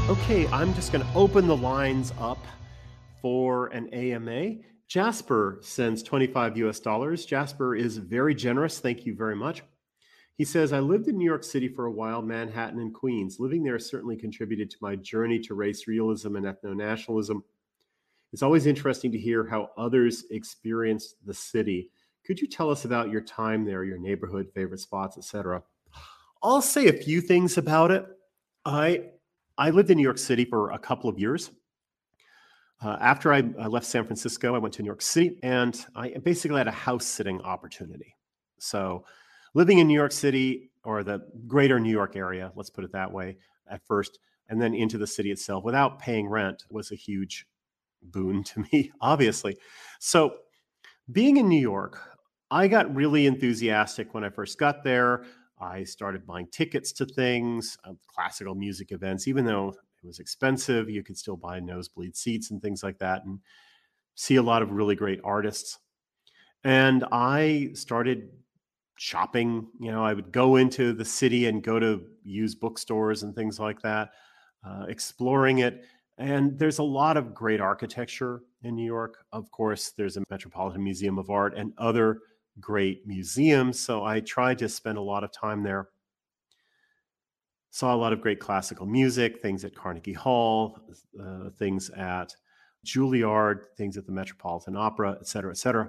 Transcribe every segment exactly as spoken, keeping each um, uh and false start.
Okay, I'm just going to open the lines up for an A M A. Jasper sends twenty-five U S dollars. Jasper is very generous. Thank you very much. He says, I lived in New York City for a while, Manhattan and Queens. Living there certainly contributed to my journey to race realism and ethno nationalism. It's always interesting to hear how others experienced the city. Could you tell us about your time there, your neighborhood, favorite spots, et cetera? I'll say a few things about it. I I lived in New York City for a couple of years. Uh, after I, I left San Francisco, I went to New York City and I basically had a house sitting opportunity. So, living in New York City or the greater New York area, let's put it that way, at first, and then into the city itself without paying rent was a huge boon to me, obviously. So, being in New York, I got really enthusiastic when I first got there. I started buying tickets to things, uh, classical music events, even though it was expensive, you could still buy nosebleed seats and things like that and see a lot of really great artists. And I started shopping. You know, I would go into the city and go to used bookstores and things like that, uh, exploring it. And there's a lot of great architecture in New York. Of course, there's a Metropolitan Museum of Art and other great museums. So I tried to spend a lot of time there. Saw a lot of great classical music, things at Carnegie Hall, uh, things at Juilliard, things at the Metropolitan Opera, et cetera, et cetera.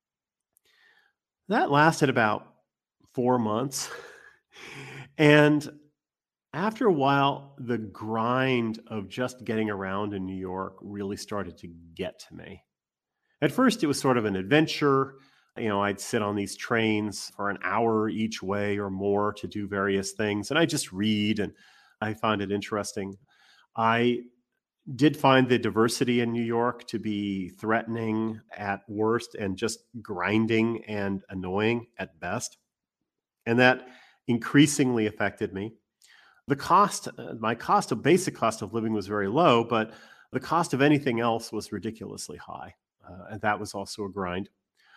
That lasted about four months. And after a while, the grind of just getting around in New York really started to get to me. At first, it was sort of an adventure. You know, I'd sit on these trains for an hour each way or more to do various things, and I just read, and I found it interesting. I did find the diversity in New York to be threatening at worst and just grinding and annoying at best. And that increasingly affected me. The cost, uh, my cost of basic cost of living was very low, but the cost of anything else was ridiculously high. Uh, and that was also a grind.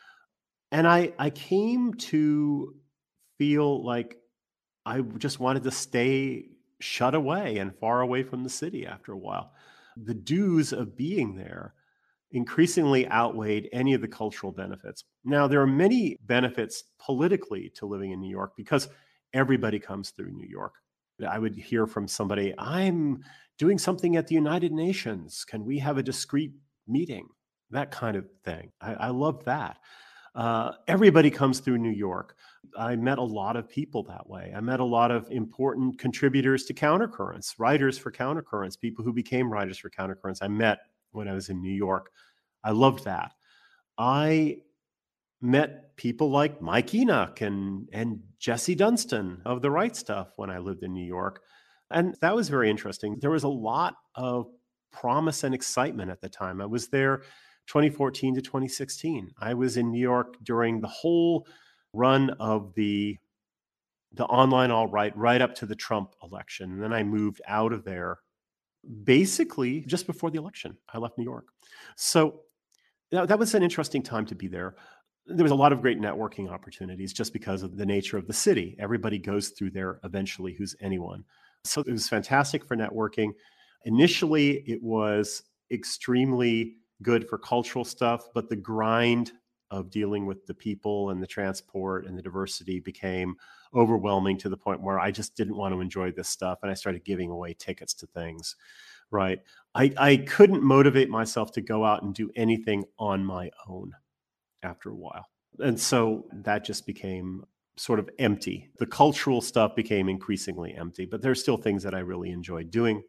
And I, I came to feel like I just wanted to stay shut away and far away from the city after a while. The dues of being there increasingly outweighed any of the cultural benefits. Now, there are many benefits politically to living in New York because everybody comes through New York. I would hear from somebody, I'm doing something at the United Nations. Can we have a discreet meeting? That kind of thing. I, I love that. Uh, everybody comes through New York. I met a lot of people that way. I met a lot of important contributors to Countercurrents, writers for Countercurrents, people who became writers for Countercurrents. I met when I was in New York. I loved that. I met people like Mike Enoch and, and Jesse Dunstan of The Right Stuff when I lived in New York. And that was very interesting. There was a lot of promise and excitement at the time. I was there twenty fourteen to twenty sixteen. I was in New York during the whole run of the the online all right, right up to the Trump election. And then I moved out of there basically just before the election. I left New York. So that, that was an interesting time to be there. There was a lot of great networking opportunities just because of the nature of the city. Everybody goes through there eventually who's anyone. So it was fantastic for networking. Initially, it was extremely good for cultural stuff, but the grind of dealing with the people and the transport and the diversity became overwhelming to the point where I just didn't want to enjoy this stuff. And I started giving away tickets to things, right? I, I couldn't motivate myself to go out and do anything on my own after a while. And so that just became sort of empty. The cultural stuff became increasingly empty, but there's still things that I really enjoyed doing.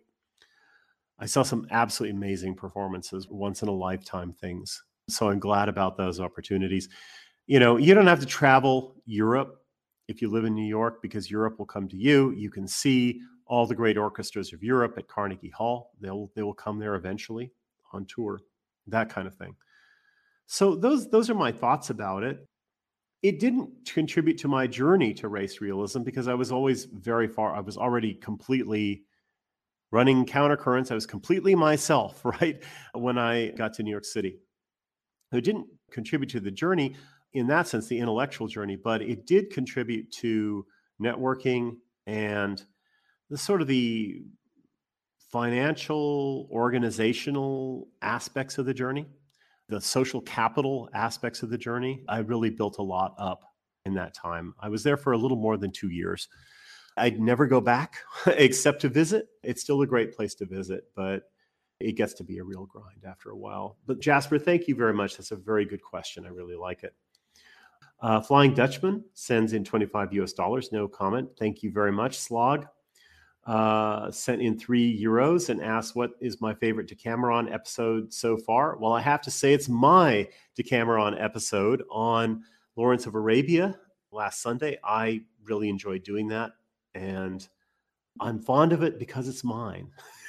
I saw some absolutely amazing performances, once in a lifetime things. So I'm glad about those opportunities. You know, you don't have to travel Europe if you live in New York because Europe will come to you. You can see all the great orchestras of Europe at Carnegie Hall. They'll they will come there eventually on tour, that kind of thing. So those those are my thoughts about it. It didn't contribute to my journey to race realism because I was always very far. I was already completely running Countercurrents. I was completely myself, right? When I got to New York City. It didn't contribute to the journey in that sense, the intellectual journey, but it did contribute to networking and the sort of the financial, organizational aspects of the journey, the social capital aspects of the journey. I really built a lot up in that time. I was there for a little more than two years. I'd never go back except to visit. It's still a great place to visit, but it gets to be a real grind after a while. But Jasper, thank you very much. That's a very good question. I really like it. Uh, Flying Dutchman sends in twenty-five U S dollars. No comment. Thank you very much. Slog uh, sent in three euros and asked, what is my favorite Decameron episode so far? Well, I have to say it's my Decameron episode on Lawrence of Arabia last Sunday. I really enjoyed doing that, and I'm fond of it because it's mine.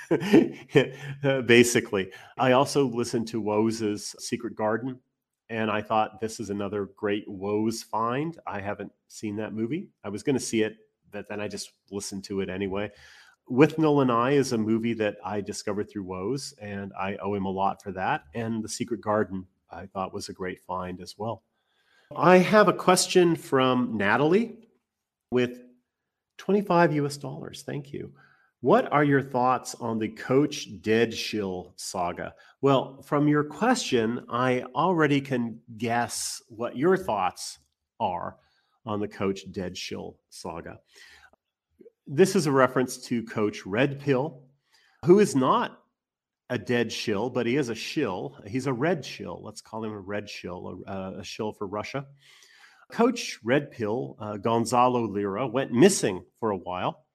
Basically, I also listened to Woes's Secret Garden, and I thought this is another great Woes find. I haven't seen that movie. I was going to see it, but then I just listened to it anyway. Withnell and I is a movie that I discovered through Woes, and I owe him a lot for that. And The Secret Garden, I thought, was a great find as well. I have a question from Natalie with twenty-five U S dollars. Thank you. What are your thoughts on the Coach Deadshill saga? Well, from your question, I already can guess what your thoughts are on the Coach Deadshill saga. This is a reference to Coach Red Pill, who is not a dead shill, but he is a shill. He's a red shill. Let's call him a red shill, a, a shill for Russia. Coach Red Pill, uh, Gonzalo Lira, went missing for a while.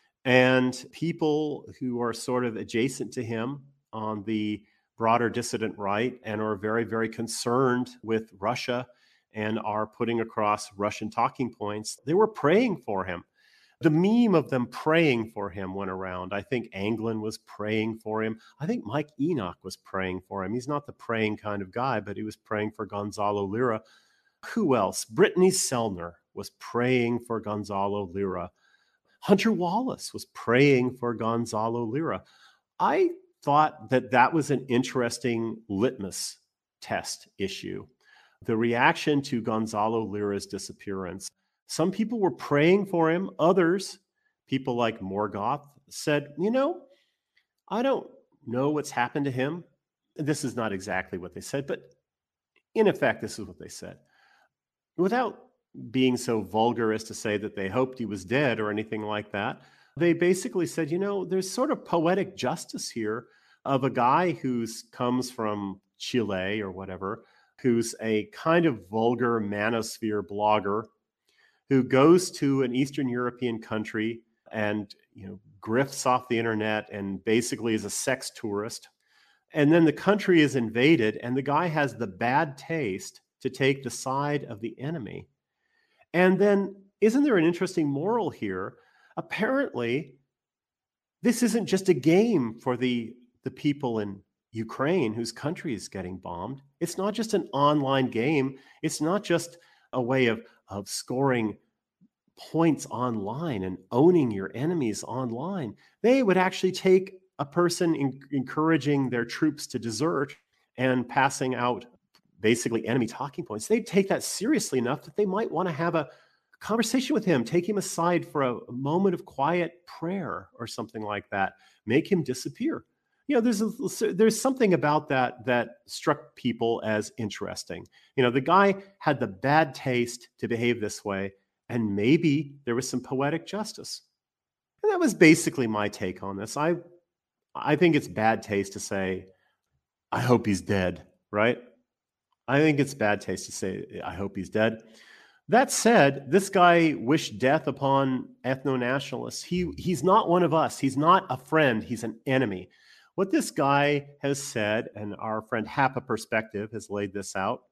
And people who are sort of adjacent to him on the broader dissident right and are very, very concerned with Russia and are putting across Russian talking points, they were praying for him. The meme of them praying for him went around. I think Anglin was praying for him. I think Mike Enoch was praying for him. He's not the praying kind of guy, but he was praying for Gonzalo Lira. Who else? Brittany Sellner was praying for Gonzalo Lira. Hunter Wallace was praying for Gonzalo Lira. I thought that that was an interesting litmus test issue. The reaction to Gonzalo Lira's disappearance. Some people were praying for him. Others, people like Morgoth, said, you know, I don't know what's happened to him. This is not exactly what they said, but in effect, this is what they said. Without being so vulgar as to say that they hoped he was dead or anything like that, they basically said, you know, there's sort of poetic justice here of a guy who's comes from Chile or whatever, who's a kind of vulgar manosphere blogger who goes to an Eastern European country and, you know, grifts off the internet and basically is a sex tourist. And then the country is invaded and the guy has the bad taste to take the side of the enemy. And then, isn't there an interesting moral here? Apparently, this isn't just a game for the, the people in Ukraine whose country is getting bombed. It's not just an online game. It's not just a way of, of scoring points online and owning your enemies online. They would actually take a person in, encouraging their troops to desert and passing out basically enemy talking points. They'd take that seriously enough that they might want to have a conversation with him, take him aside for a, a moment of quiet prayer or something like that, make him disappear. You know, there's a, there's something about that that struck people as interesting. You know, the guy had the bad taste to behave this way, and maybe there was some poetic justice. And that was basically my take on this. I I think it's bad taste to say, I hope he's dead, right? I think it's bad taste to say, I hope he's dead. That said, this guy wished death upon ethno-nationalists. He, he's not one of us. He's not a friend. He's an enemy. What this guy has said, and our friend Hapa Perspective has laid this out,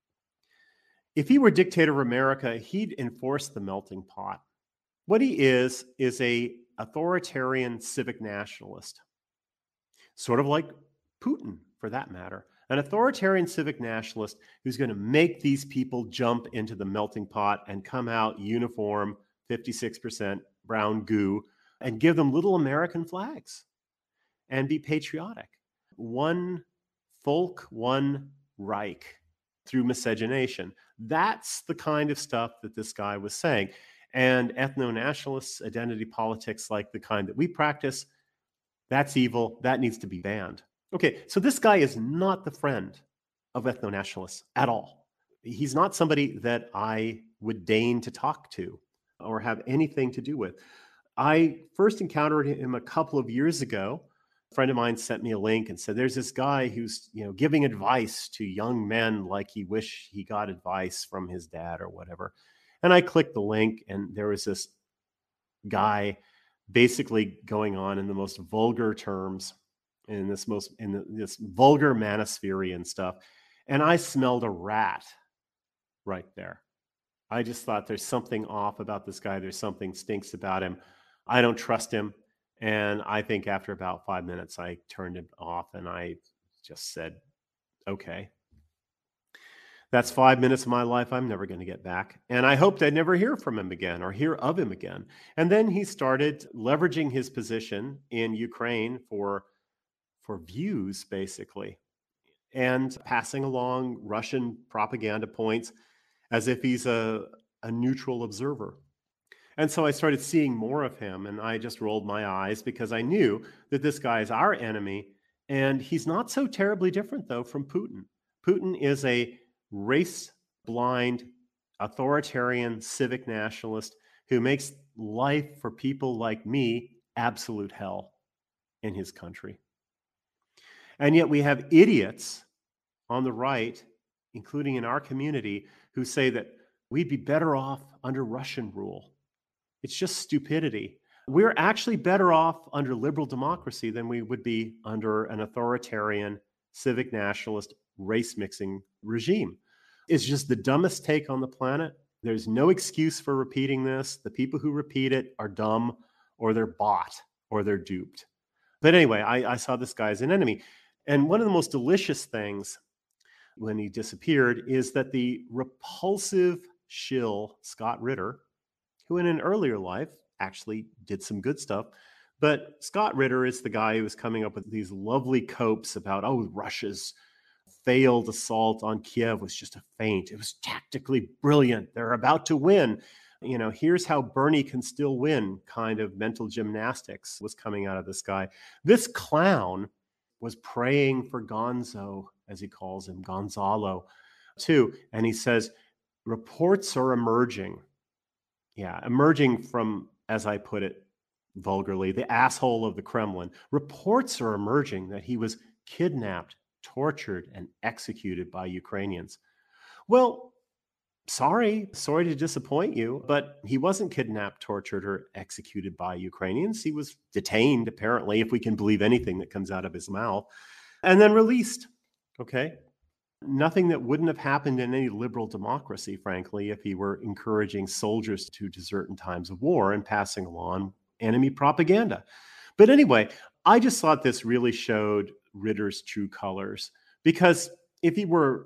if he were dictator of America, he'd enforce the melting pot. What he is, is a authoritarian civic nationalist, sort of like Putin, for that matter. An authoritarian civic nationalist who's going to make these people jump into the melting pot and come out uniform, fifty-six percent brown goo, and give them little American flags and be patriotic. One folk, one Reich through miscegenation. That's the kind of stuff that this guy was saying. And ethno-nationalists, identity politics like the kind that we practice, That's evil. That needs to be banned. Okay, so this guy is not the friend of ethno-nationalists at all. He's not somebody that I would deign to talk to or have anything to do with. I first encountered him a couple of years ago. A friend of mine sent me a link and said, "There's this guy who's, you know, giving advice to young men like he wish he got advice from his dad or whatever." And I clicked the link, and there was this guy basically going on in the most vulgar terms, in this most in the, this vulgar manosphere and stuff. And I smelled a rat right there. I just thought there's something off about this guy. There's something stinks about him. I don't trust him. And I think after about five minutes, I turned it off and I just said, okay, that's five minutes of my life I'm never going to get back. And I hoped I'd never hear from him again or hear of him again. And then he started leveraging his position in Ukraine for, for views, basically, and passing along Russian propaganda points as if he's a, a neutral observer. And so I started seeing more of him, and I just rolled my eyes because I knew that this guy is our enemy. And he's not so terribly different, though, from Putin. Putin is a race blind, authoritarian civic nationalist who makes life for people like me absolute hell in his country. And yet we have idiots on the right, including in our community, who say that we'd be better off under Russian rule. It's just stupidity. We're actually better off under liberal democracy than we would be under an authoritarian, civic nationalist, race mixing regime. It's just the dumbest take on the planet. There's no excuse for repeating this. The people who repeat it are dumb, or they're bought, or they're duped. But anyway, I, I saw this guy as an enemy. And one of the most delicious things when he disappeared is that the repulsive shill, Scott Ritter, who in an earlier life actually did some good stuff, but Scott Ritter is the guy who was coming up with these lovely copes about, oh, Russia's failed assault on Kiev was just a feint. It was tactically brilliant. They're about to win. You know, here's how Bernie can still win kind of mental gymnastics was coming out of this guy. This clown was praying for Gonzo, as he calls him, Gonzalo, too. And he says, reports are emerging. Yeah, emerging from, as I put it vulgarly, the asshole of the Kremlin. Reports are emerging that he was kidnapped, tortured, and executed by Ukrainians. Well, sorry, sorry to disappoint you, but he wasn't kidnapped, tortured, or executed by Ukrainians. He was detained, apparently, if we can believe anything that comes out of his mouth, and then released. Okay? Nothing that wouldn't have happened in any liberal democracy, frankly, if he were encouraging soldiers to desert in times of war and passing along enemy propaganda. But anyway, I just thought this really showed Ritter's true colors, because if he were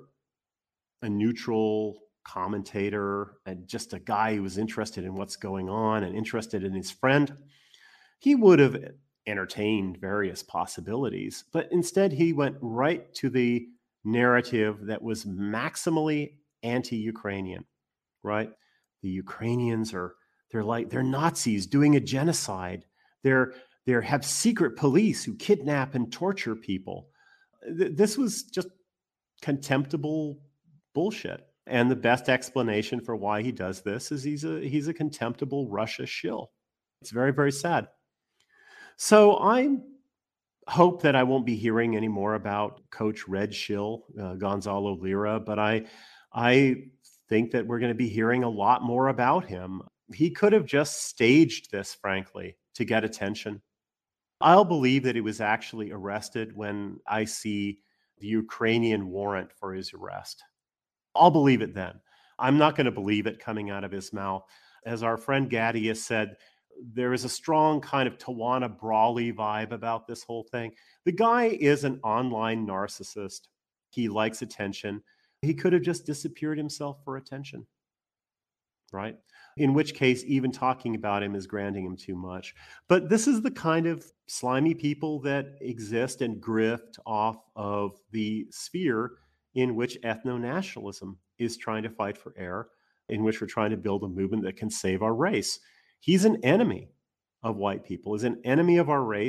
a neutral commentator and just a guy who was interested in what's going on and interested in his friend, he would have entertained various possibilities. But instead, he went right to the narrative that was maximally anti-Ukrainian, right? The Ukrainians are, they're like, they're Nazis doing a genocide. They're, they have secret police who kidnap and torture people. This was just contemptible bullshit. And the best explanation for why he does this is he's a, he's a contemptible Russia shill. It's very, very sad. So I hope that I won't be hearing any more about Coach Red Shill, uh, Gonzalo Lira, but I, I think that we're going to be hearing a lot more about him. He could have just staged this, frankly, to get attention. I'll believe that he was actually arrested when I see the Ukrainian warrant for his arrest. I'll believe it then. I'm not going to believe it coming out of his mouth. As our friend Gaddy has said, there is a strong kind of Tawana Brawley vibe about this whole thing. The guy is an online narcissist. He likes attention. He could have just disappeared himself for attention, right? In which case, even talking about him is granting him too much. But this is the kind of slimy people that exist and grift off of the sphere in which ethno-nationalism is trying to fight for air, in which we're trying to build a movement that can save our race. He's an enemy of white people, is an enemy of our race.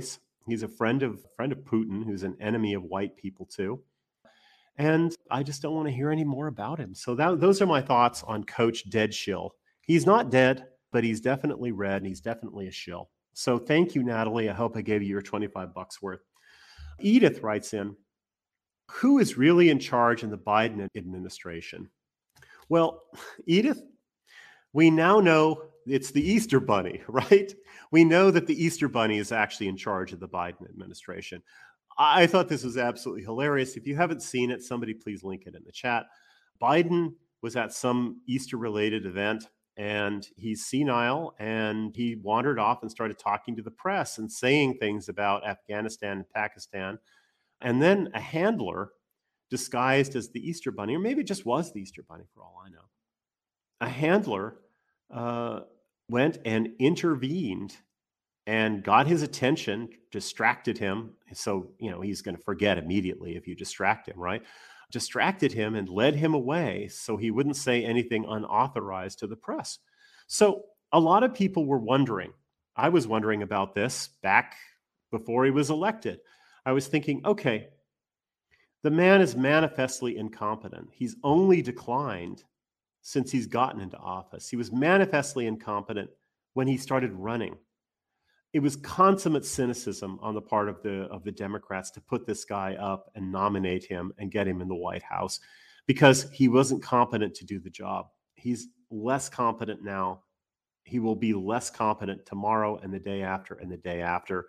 He's a friend of friend of Putin, who's an enemy of white people too. And I just don't want to hear any more about him. So that, those are my thoughts on Coach Dead Shill. He's not dead, but he's definitely red and he's definitely a shill. So thank you, Natalie. I hope I gave you your twenty-five bucks worth. Edith writes in, who is really in charge in the Biden administration? Well, Edith, we now know it's the Easter Bunny, right? We know that the Easter Bunny is actually in charge of the Biden administration. I thought this was absolutely hilarious. If you haven't seen it, somebody please link it in the chat. Biden was at some Easter-related event, and he's senile, and he wandered off and started talking to the press and saying things about Afghanistan and Pakistan. And then a handler disguised as the Easter Bunny, or maybe it just was the Easter Bunny for all I know. A handler uh, went and intervened and got his attention, distracted him. So, you know, he's going to forget immediately if you distract him, right? Distracted him and led him away so he wouldn't say anything unauthorized to the press. So a lot of people were wondering. I was wondering about this back before he was elected. I was thinking, okay, the man is manifestly incompetent. He's only declined since he's gotten into office. He was manifestly incompetent when he started running. It was consummate cynicism on the part of the of the Democrats to put this guy up and nominate him and get him in the White House because he wasn't competent to do the job. He's less competent now. He will be less competent tomorrow and the day after and the day after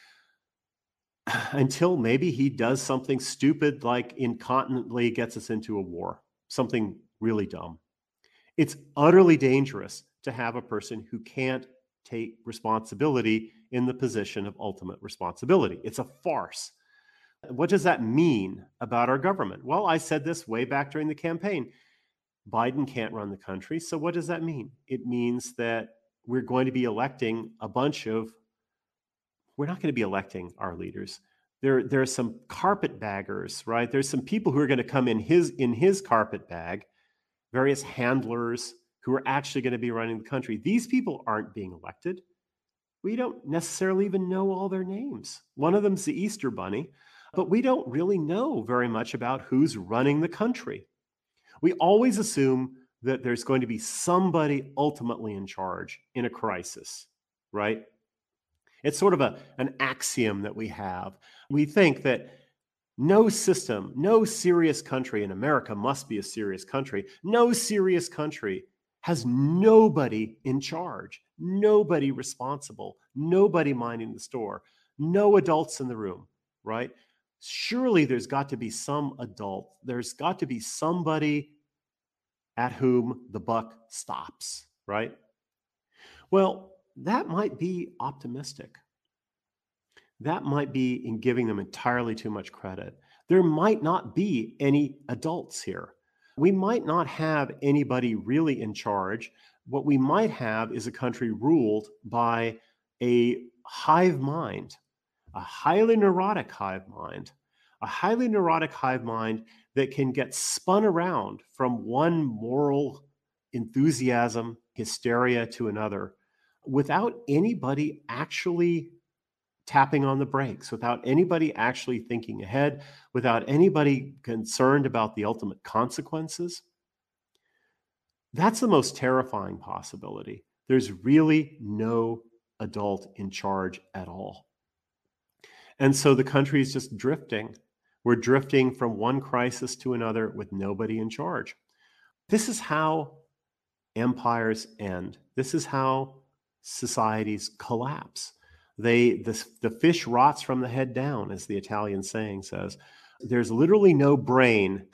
until maybe he does something stupid like incontinently gets us into a war, something really dumb. It's utterly dangerous to have a person who can't take responsibility in the position of ultimate responsibility. It's a farce. What does that mean about our government? Well, I said this way back during the campaign. Biden can't run the country. So what does that mean? It means that we're going to be electing a bunch of, we're not going to be electing our leaders. There, there are some carpetbaggers, right? There's some people who are going to come in his, in his carpet bag, various handlers who are actually going to be running the country. These people aren't being elected. We don't necessarily even know all their names. One of them's the Easter Bunny, but we don't really know very much about who's running the country. We always assume that there's going to be somebody ultimately in charge in a crisis, right? It's sort of a, an axiom that we have. We think that no system, no serious country, and America must be a serious country, no serious country has nobody in charge, nobody responsible, nobody minding the store, no adults in the room, right? Surely there's got to be some adult, there's got to be somebody at whom the buck stops, right? Well, that might be optimistic. That might be in giving them entirely too much credit. There might not be any adults here. We might not have anybody really in charge. What we might have is a country ruled by a hive mind, a highly neurotic hive mind, a highly neurotic hive mind that can get spun around from one moral enthusiasm, hysteria to another without anybody actually tapping on the brakes, without anybody actually thinking ahead, without anybody concerned about the ultimate consequences. That's the most terrifying possibility. There's really no adult in charge at all. And so the country is just drifting. We're drifting from one crisis to another with nobody in charge. This is how empires end. This is how societies collapse. They, the, the fish rots from the head down, as the Italian saying says. There's literally no brain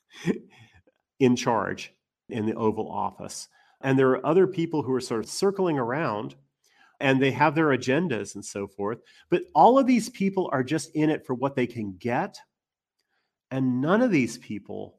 in charge in the Oval Office. And there are other people who are sort of circling around and they have their agendas and so forth. But all of these people are just in it for what they can get. And none of these people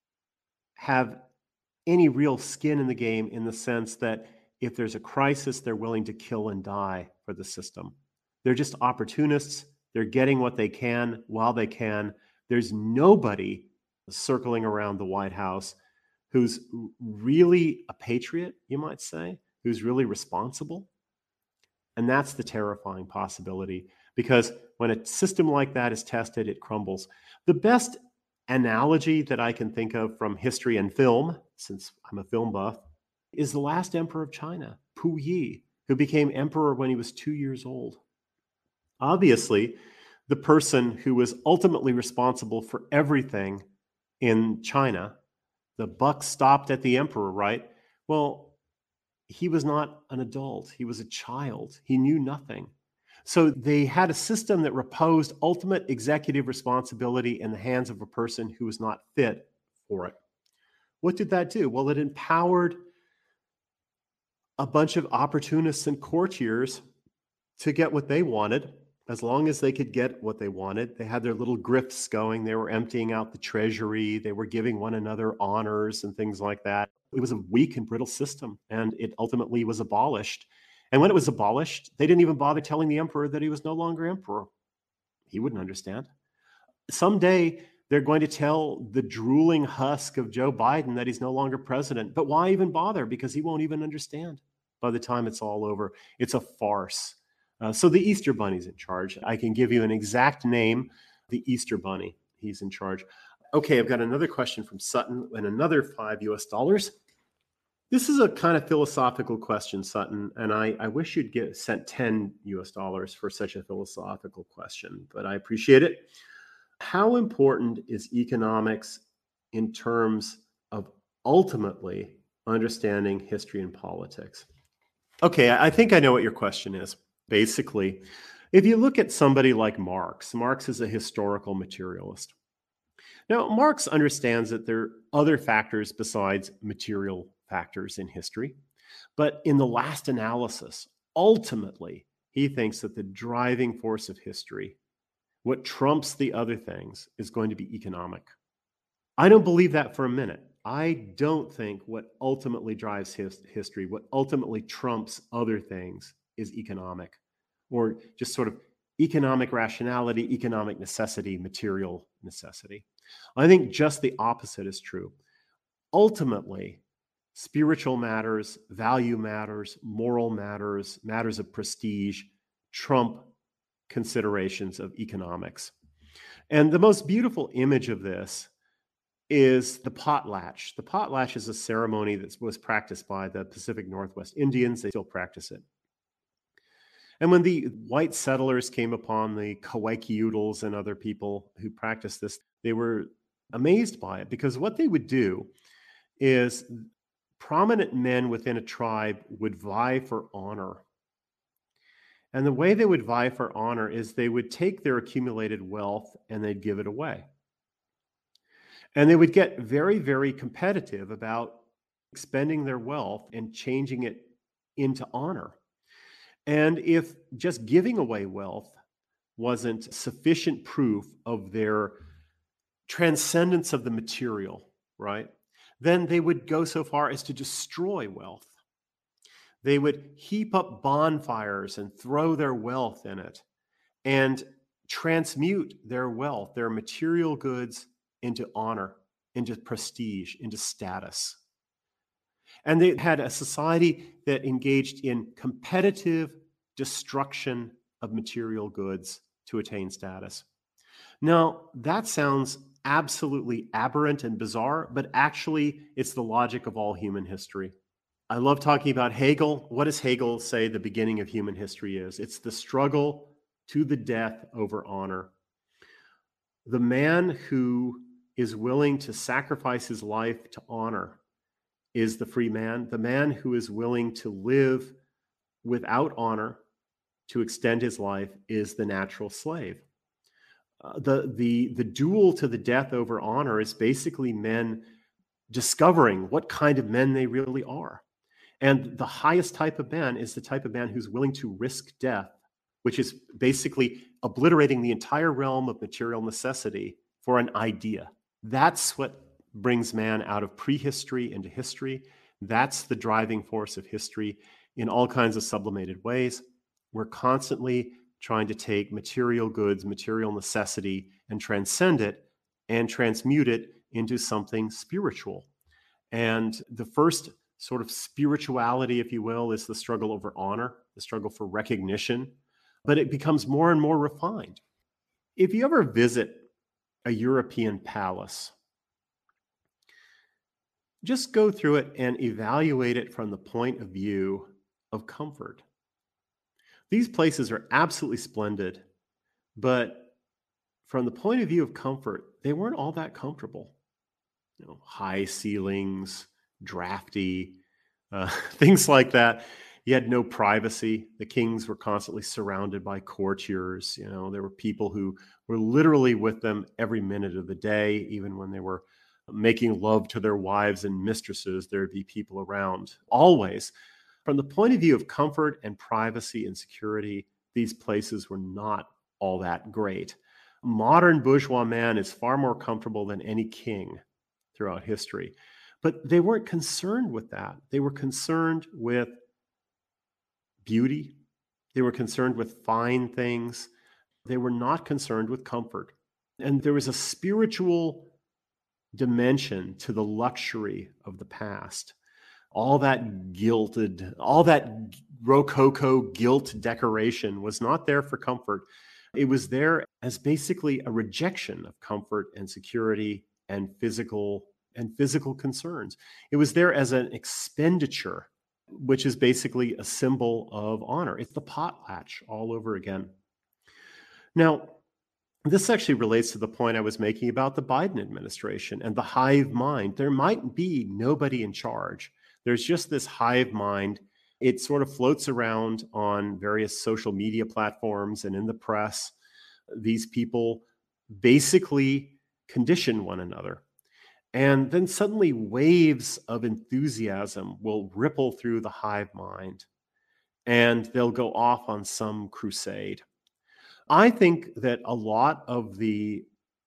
have any real skin in the game in the sense that if there's a crisis, they're willing to kill and die for the system. They're just opportunists. They're getting what they can while they can. There's nobody circling around the White House who's really a patriot, you might say, who's really responsible. And that's the terrifying possibility, because when a system like that is tested, it crumbles. The best analogy that I can think of from history and film, since I'm a film buff, is the last emperor of China, Pu Yi, who became emperor when he was two years old. Obviously, the person who was ultimately responsible for everything in China, the buck stopped at the emperor, right? Well, he was not an adult. He was a child. He knew nothing. So they had a system that reposed ultimate executive responsibility in the hands of a person who was not fit for it. What did that do? Well, it empowered a bunch of opportunists and courtiers to get what they wanted. As long as they could get what they wanted, they had their little grifts going. They were emptying out the treasury. They were giving one another honors and things like that. It was a weak and brittle system, and it ultimately was abolished. And when it was abolished, they didn't even bother telling the emperor that he was no longer emperor. He wouldn't understand. Someday, they're going to tell the drooling husk of Joe Biden that he's no longer president. But why even bother? Because he won't even understand by the time it's all over. It's a farce. Uh, so the Easter Bunny's in charge. I can give you an exact name, the Easter Bunny. He's in charge. Okay, I've got another question from Sutton and another five U S dollars. This is a kind of philosophical question, Sutton, and I, I wish you'd get sent ten U S dollars for such a philosophical question, but I appreciate it. How important is economics in terms of ultimately understanding history and politics? Okay, I think I know what your question is. Basically, if you look at somebody like Marx, Marx is a historical materialist. Now, Marx understands that there are other factors besides material factors in history, but in the last analysis, ultimately, he thinks that the driving force of history, what trumps the other things, is going to be economic. I don't believe that for a minute. I don't think what ultimately drives his history, what ultimately trumps other things, is economic, or just sort of economic rationality, economic necessity, material necessity. I think just the opposite is true. Ultimately, spiritual matters, value matters, moral matters, matters of prestige trump considerations of economics. And the most beautiful image of this is the potlatch. The potlatch is a ceremony that was practiced by the Pacific Northwest Indians. They still practice it. And when the white settlers came upon the Kawaikiutls and other people who practiced this, they were amazed by it, because what they would do is prominent men within a tribe would vie for honor. And the way they would vie for honor is they would take their accumulated wealth and they'd give it away. And they would get very, very competitive about expending their wealth and changing it into honor. And if just giving away wealth wasn't sufficient proof of their transcendence of the material, right, then they would go so far as to destroy wealth. They would heap up bonfires and throw their wealth in it and transmute their wealth, their material goods, into honor, into prestige, into status. And they had a society that engaged in competitive destruction of material goods to attain status. Now, that sounds absolutely aberrant and bizarre, but actually it's the logic of all human history. I love talking about Hegel. What does Hegel say the beginning of human history is? It's the struggle to the death over honor. The man who is willing to sacrifice his life to honor is the free man. The man who is willing to live without honor to extend his life is the natural slave. Uh, the, the, the duel to the death over honor is basically men discovering what kind of men they really are. And the highest type of man is the type of man who's willing to risk death, which is basically obliterating the entire realm of material necessity for an idea. That's what brings man out of prehistory into history. That's the driving force of history in all kinds of sublimated ways. We're constantly trying to take material goods, material necessity, and transcend it and transmute it into something spiritual. And the first sort of spirituality, if you will, is the struggle over honor, the struggle for recognition. but it becomes more and more refined. If you ever visit a European palace, just go through it and evaluate it from the point of view of comfort. These places are absolutely splendid, but from the point of view of comfort, they weren't all that comfortable. You know, high ceilings, drafty, uh, things like that. You had no privacy. The kings were constantly surrounded by courtiers. You know, there were people who were literally with them every minute of the day, even when they were making love to their wives and mistresses, there'd be people around always. From the point of view of comfort and privacy and security, these places were not all that great. Modern bourgeois man is far more comfortable than any king throughout history. But they weren't concerned with that. They were concerned with beauty. They were concerned with fine things. They were not concerned with comfort. And there was a spiritual dimension to the luxury of the past. All that gilded, all that Rococo gilt decoration was not there for comfort. It was there as basically a rejection of comfort and security and physical and physical concerns. It was there as an expenditure, which is basically a symbol of honor. It's the potlatch all over again. Now, this actually relates to the point I was making about the Biden administration and the hive mind. There might be nobody in charge. There's just this hive mind. It sort of floats around on various social media platforms and in the press. These people basically condition one another. And then suddenly waves of enthusiasm will ripple through the hive mind, and they'll go off on some crusade. I think that a lot of the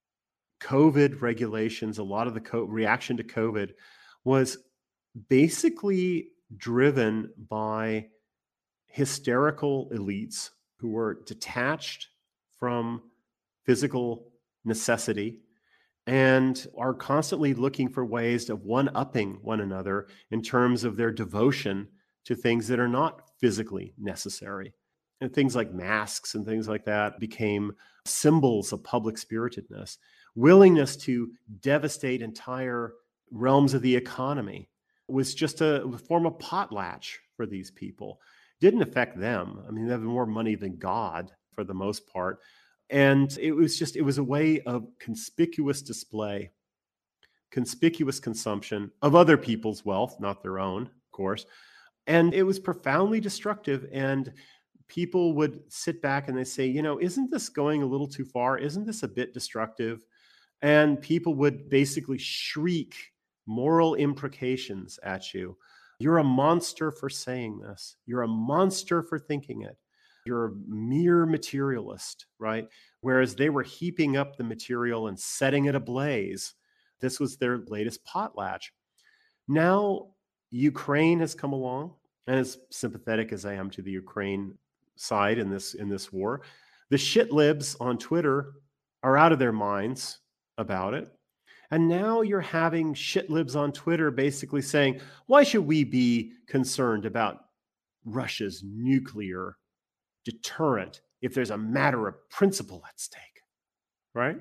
COVID regulations, a lot of the co- reaction to COVID was basically driven by hysterical elites who were detached from physical necessity and are constantly looking for ways of one-upping one another in terms of their devotion to things that are not physically necessary. And things like masks and things like that became symbols of public spiritedness, willingness to devastate entire realms of the economy was just a form of potlatch for these people. Didn't affect them. I mean, they have more money than God for the most part. And it was just, it was a way of conspicuous display, conspicuous consumption of other people's wealth, not their own, of course. And it was profoundly destructive. And people would sit back and they say, you know, isn't this going a little too far? Isn't this a bit destructive? And people would basically shriek moral imprecations at you. You're a monster for saying this. You're a monster for thinking it. You're a mere materialist, right? Whereas they were heaping up the material and setting it ablaze. This was their latest potlatch. Now, Ukraine has come along, and as sympathetic as I am to the Ukraine side in this in this war, the shit libs on Twitter are out of their minds about it. And now you're having shit libs on Twitter basically saying, why should we be concerned about Russia's nuclear deterrent if there's a matter of principle at stake, right?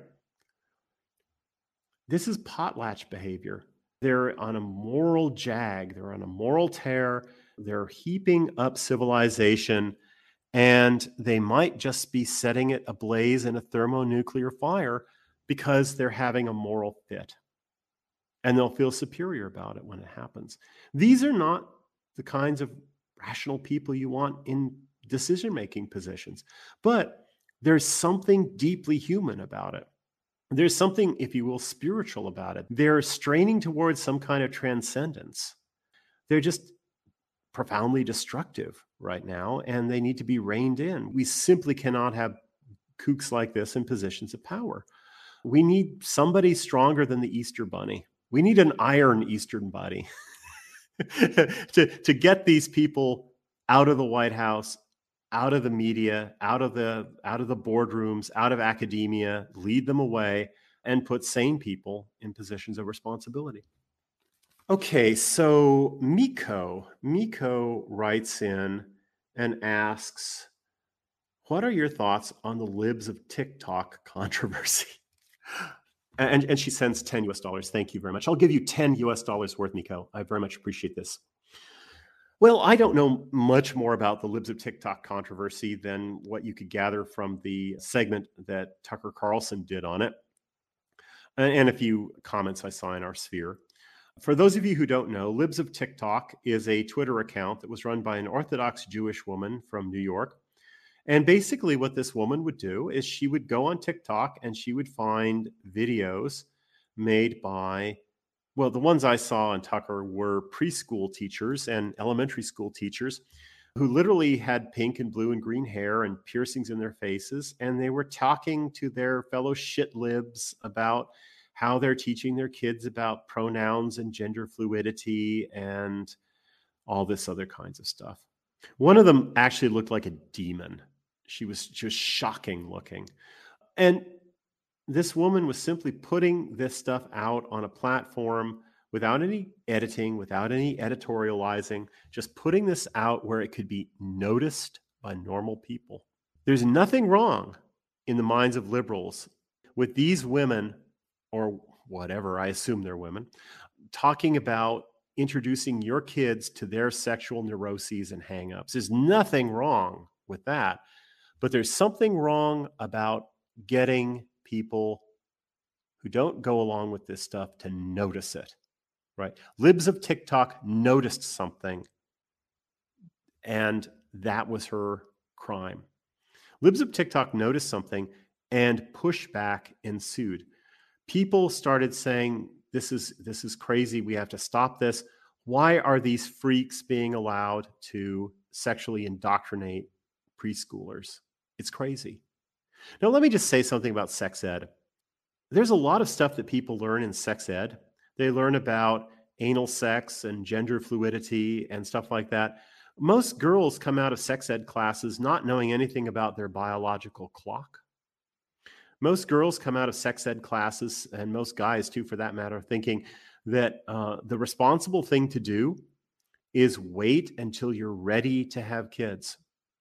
This is potlatch behavior. They're on a moral jag. They're on a moral tear. They're heaping up civilization, and they might just be setting it ablaze in a thermonuclear fire because they're having a moral fit. And they'll feel superior about it when it happens. These are not the kinds of rational people you want in decision-making positions. But there's something deeply human about it. There's something, if you will, spiritual about it. They're straining towards some kind of transcendence. They're just profoundly destructive right now, and they need to be reined in. We simply cannot have kooks like this in positions of power. We need somebody stronger than the Easter Bunny. We need an iron Easter Bunny to, to get these people out of the White House, out of the media, out of the out of the boardrooms, out of academia, lead them away, and put sane people in positions of responsibility. Okay, so Miko, Miko writes in and asks, What are your thoughts on the libs of TikTok controversy? And, and she sends ten U S dollars. Thank you very much. I'll give you ten U S dollars worth, Nico. I very much appreciate this. Well, I don't know much more about the libs of TikTok controversy than what you could gather from the segment that Tucker Carlson did on it, and a few comments I saw in our sphere. For those of you who don't know, Libs of TikTok is a Twitter account that was run by an Orthodox Jewish woman from New York. And basically what this woman would do is she would go on TikTok and she would find videos made by, well, the ones I saw on Tucker were preschool teachers and elementary school teachers who literally had pink and blue and green hair and piercings in their faces. And they were talking to their fellow shit libs about how they're teaching their kids about pronouns and gender fluidity and all this other kinds of stuff. One of them actually looked like a demon. She was just shocking looking. And this woman was simply putting this stuff out on a platform without any editing, without any editorializing, just putting this out where it could be noticed by normal people. There's nothing wrong in the minds of liberals with these women, or whatever, I assume they're women, talking about introducing your kids to their sexual neuroses and hangups. There's nothing wrong with that, but there's something wrong about getting people who don't go along with this stuff to notice it, right? Libs of TikTok noticed something, and that was her crime. Libs of TikTok noticed something, and pushback ensued. People started saying, this is, this is crazy. We have to stop this. Why are these freaks being allowed to sexually indoctrinate preschoolers? It's crazy. Now, let me just say something about sex ed. There's a lot of stuff that people learn in sex ed. They learn about anal sex and gender fluidity and stuff like that. Most girls come out of sex ed classes not knowing anything about their biological clock. Most girls come out of sex ed classes, and most guys too, for that matter, thinking that uh, the responsible thing to do is wait until you're ready to have kids,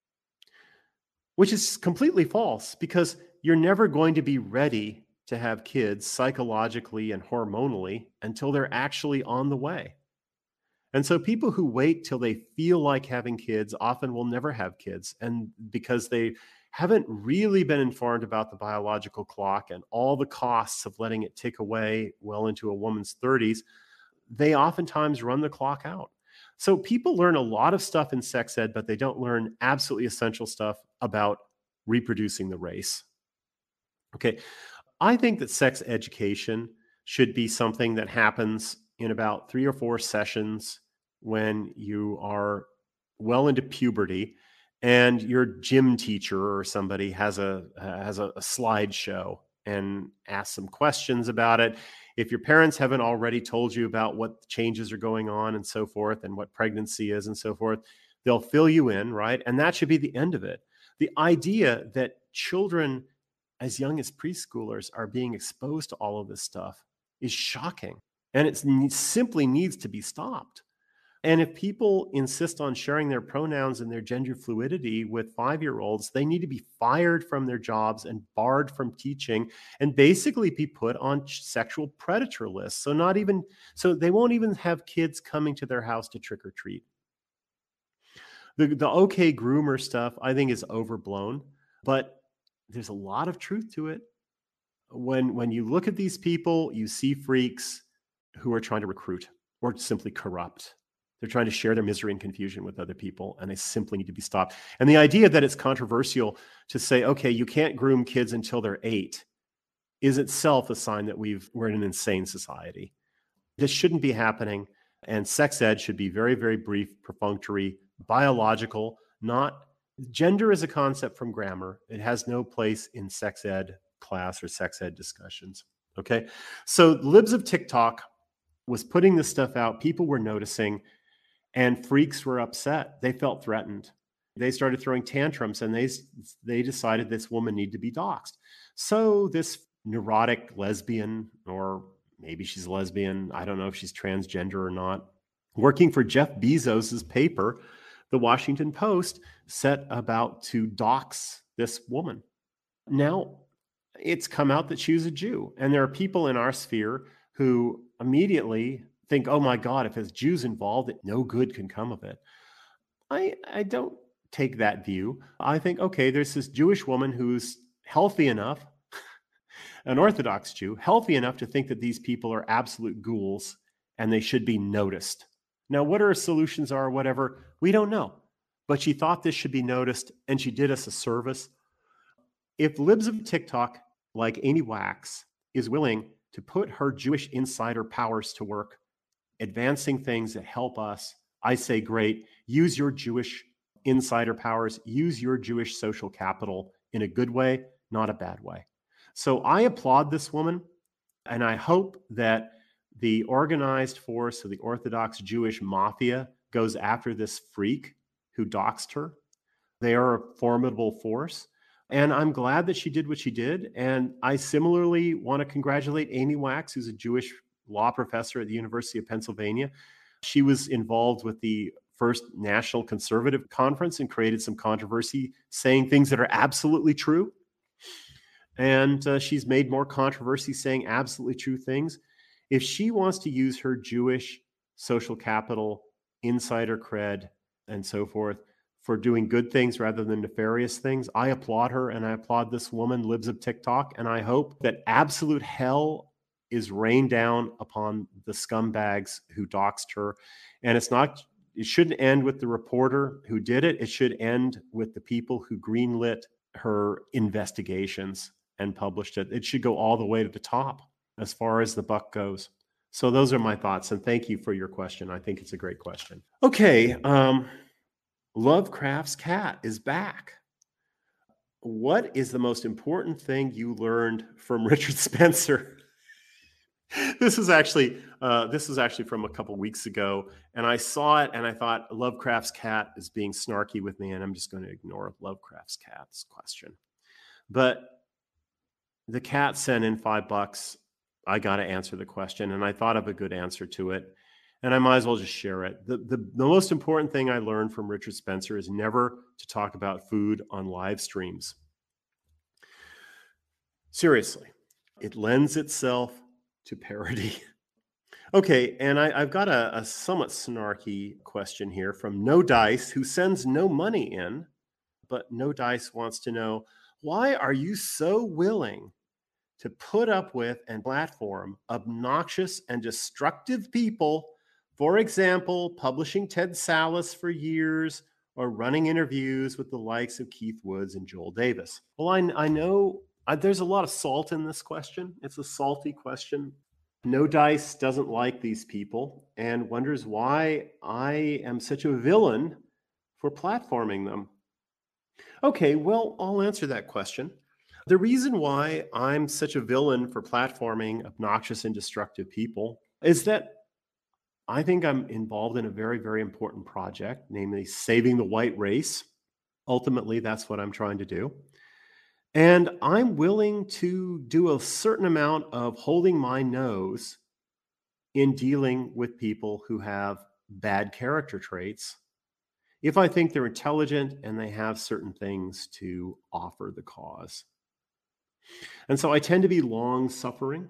which is completely false, because you're never going to be ready to have kids psychologically and hormonally until they're actually on the way. And so people who wait till they feel like having kids often will never have kids, and because they haven't really been informed about the biological clock and all the costs of letting it tick away well into a woman's thirties, they oftentimes run the clock out. So people learn a lot of stuff in sex ed, but they don't learn absolutely essential stuff about reproducing the race. Okay, I think that sex education should be something that happens in about three or four sessions when you are well into puberty, and your gym teacher or somebody has a has a, a slideshow and asks some questions about it. If your parents haven't already told you about what changes are going on and so forth, and what pregnancy is and so forth, they'll fill you in, right? And that should be the end of it. The idea that children as young as preschoolers are being exposed to all of this stuff is shocking, and it simply needs to be stopped. And if people insist on sharing their pronouns and their gender fluidity with five-year-olds, they need to be fired from their jobs and barred from teaching, and basically be put on sexual predator lists. So not even, so they won't even have kids coming to their house to trick or treat. The, the okay groomer stuff, I think, is overblown, but there's a lot of truth to it. When, when you look at these people, you see freaks who are trying to recruit or simply corrupt. They're trying to share their misery and confusion with other people, and they simply need to be stopped. And the idea that it's controversial to say, okay, you can't groom kids until they're eight, is itself a sign that we've, we're in an insane society. This shouldn't be happening, and sex ed should be very, very brief, perfunctory, biological, not gender is a concept from grammar. It has no place in sex ed class or sex ed discussions, okay? So Libs of TikTok was putting this stuff out. People were noticing, and freaks were upset. They felt threatened. They started throwing tantrums, and they, they decided this woman needed to be doxxed. So this neurotic lesbian, or maybe she's lesbian, I don't know if she's transgender or not, working for Jeff Bezos's paper, The Washington Post, set about to dox this woman. Now, it's come out that she was a Jew. And there are people in our sphere who immediately think, oh my God, if there's Jews involved, no good can come of it. I, I don't take that view. I think, okay, there's this Jewish woman who's healthy enough, an Orthodox Jew, healthy enough to think that these people are absolute ghouls and they should be noticed. Now, what her solutions are, whatever, we don't know. But she thought this should be noticed, and she did us a service. If libs of TikTok, like Amy Wax, is willing to put her Jewish insider powers to work, advancing things that help us, I say, great. Use your Jewish insider powers, use your Jewish social capital in a good way, not a bad way. So I applaud this woman, and I hope that the organized force of the Orthodox Jewish mafia goes after this freak who doxed her. They are a formidable force. And I'm glad that she did what she did. And I similarly want to congratulate Amy Wax, who's a Jewish law professor at the University of Pennsylvania. She was involved with the first National Conservative Conference and created some controversy, saying things that are absolutely true. And uh, she's made more controversy saying absolutely true things. If she wants to use her Jewish social capital, insider cred, and so forth for doing good things rather than nefarious things, I applaud her, and I applaud this woman, Libs of TikTok, and I hope that absolute hell is rained down upon the scumbags who doxed her. And it's not, it shouldn't end with the reporter who did it. It should end with the people who greenlit her investigations and published it. It should go all the way to the top as far as the buck goes. So those are my thoughts, and thank you for your question. I think it's a great question. Okay, um, Lovecraft's cat is back. What is the most important thing you learned from Richard Spencer? This is actually uh, this is actually from a couple weeks ago, and I saw it and I thought Lovecraft's cat is being snarky with me, and I'm just going to ignore Lovecraft's cat's question. But the cat sent in five bucks. I got to answer the question, and I thought of a good answer to it, and I might as well just share it. The, the, the most important thing I learned from Richard Spencer is never to talk about food on live streams. Seriously, it lends itself to parody. Okay, and I, I've got a, a somewhat snarky question here from No Dice, who sends no money in, but No Dice wants to know, why are you so willing to put up with and platform obnoxious and destructive people, for example, publishing Ted Salas for years or running interviews with the likes of Keith Woods and Joel Davis? Well, I, I know I, there's a lot of salt in this question. It's a salty question. No Dice doesn't like these people and wonders why I am such a villain for platforming them. Okay, well, I'll answer that question. The reason why I'm such a villain for platforming obnoxious and destructive people is that I think I'm involved in a very, very important project, namely saving the white race. Ultimately, that's what I'm trying to do. And I'm willing to do a certain amount of holding my nose in dealing with people who have bad character traits if I think they're intelligent and they have certain things to offer the cause. And so I tend to be long-suffering.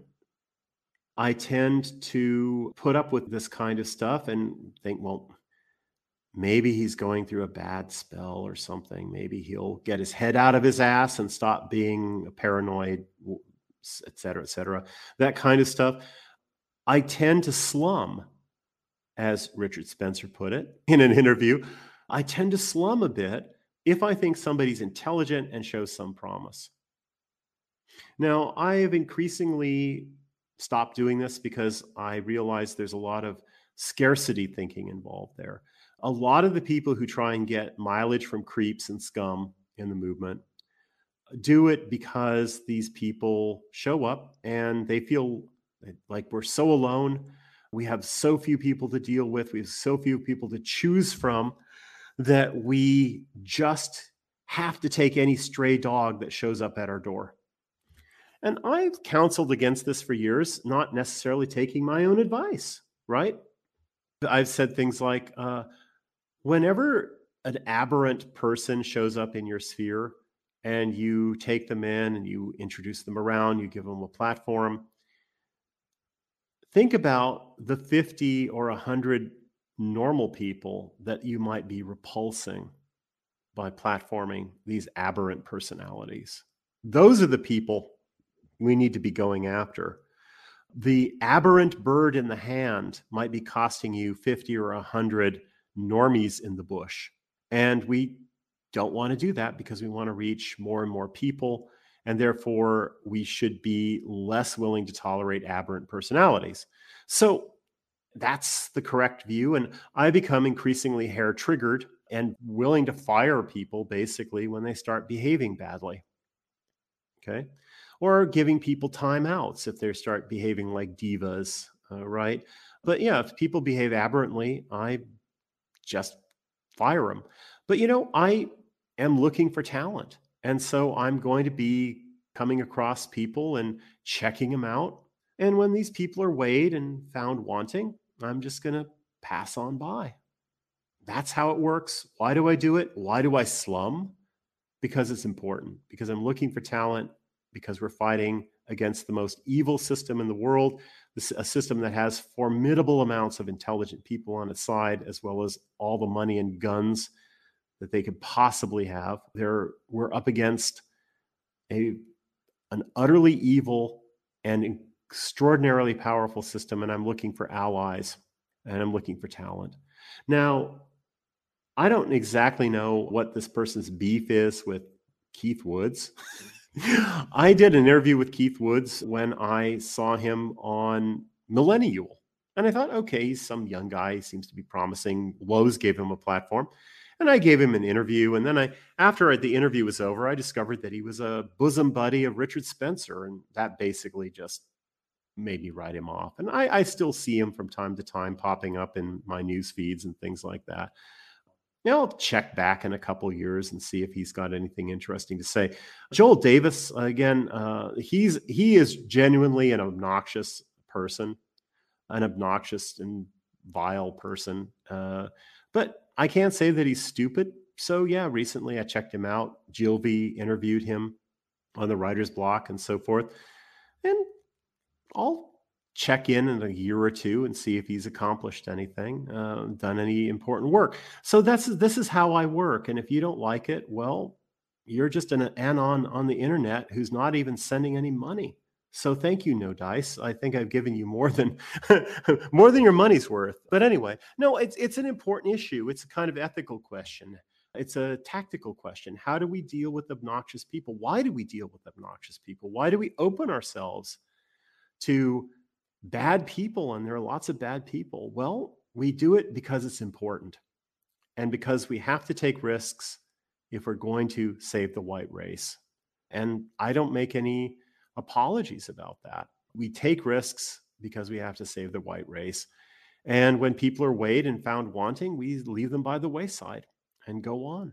I tend to put up with this kind of stuff and think, well, maybe he's going through a bad spell or something. Maybe he'll get his head out of his ass and stop being paranoid, et cetera, et cetera. That kind of stuff. I tend to slum, as Richard Spencer put it in an interview. I tend to slum a bit if I think somebody's intelligent and shows some promise. Now, I have increasingly stopped doing this because I realize there's a lot of scarcity thinking involved there. A lot of the people who try and get mileage from creeps and scum in the movement do it because these people show up and they feel like we're so alone. We have so few people to deal with. We have so few people to choose from that we just have to take any stray dog that shows up at our door. And I've counseled against this for years, not necessarily taking my own advice, right? I've said things like, uh, whenever an aberrant person shows up in your sphere, and you take them in and you introduce them around, you give them a platform. Think about the fifty or one hundred normal people that you might be repulsing by platforming these aberrant personalities. Those are the people we need to be going after. The aberrant bird in the hand might be costing you fifty or one hundred normies in the bush. And we don't want to do that because we want to reach more and more people. And therefore, we should be less willing to tolerate aberrant personalities. So that's the correct view. And I become increasingly hair triggered and willing to fire people basically when they start behaving badly. Okay. Or giving people timeouts if they start behaving like divas. Uh, right. But yeah, if people behave aberrantly, I just fire them. But you know, I am looking for talent. And so I'm going to be coming across people and checking them out. And when these people are weighed and found wanting, I'm just going to pass on by. That's how it works. Why do I do it? Why do I slum? Because it's important, because I'm looking for talent, because we're fighting against the most evil system in the world, a system that has formidable amounts of intelligent people on its side, as well as all the money and guns that they could possibly have. They're, we're up against a, an utterly evil and extraordinarily powerful system, and I'm looking for allies, and I'm looking for talent. Now, I don't exactly know what this person's beef is with Keith Woods. I did an interview with Keith Woods when I saw him on Millennial. And I thought, okay, he's some young guy. He seems to be promising. Lowe's gave him a platform. And I gave him an interview. And then I, after the interview was over, I discovered that he was a bosom buddy of Richard Spencer. And that basically just made me write him off. And I, I still see him from time to time popping up in my news feeds and things like that. Now I'll check back in a couple years and see if he's got anything interesting to say. Joel Davis, again, uh, he's he is genuinely an obnoxious person, an obnoxious and vile person. Uh, but I can't say that he's stupid. So yeah, recently I checked him out. Gilvey interviewed him on the writer's block and so forth. And I'll check in in a year or two and see if he's accomplished anything, uh, done any important work. So that's this is how I work. And if you don't like it, well, you're just an anon on the internet who's not even sending any money. So thank you, No Dice. I think I've given you more than more than your money's worth. But anyway, no, it's it's an important issue. It's a kind of ethical question. It's a tactical question. How do we deal with obnoxious people? Why do we deal with obnoxious people? Why do we open ourselves to bad people? And there are lots of bad people. Well, we do it because it's important and because we have to take risks if we're going to save the white race. And I don't make any apologies about that. We take risks because we have to save the white race. And when people are weighed and found wanting, we leave them by the wayside and go on.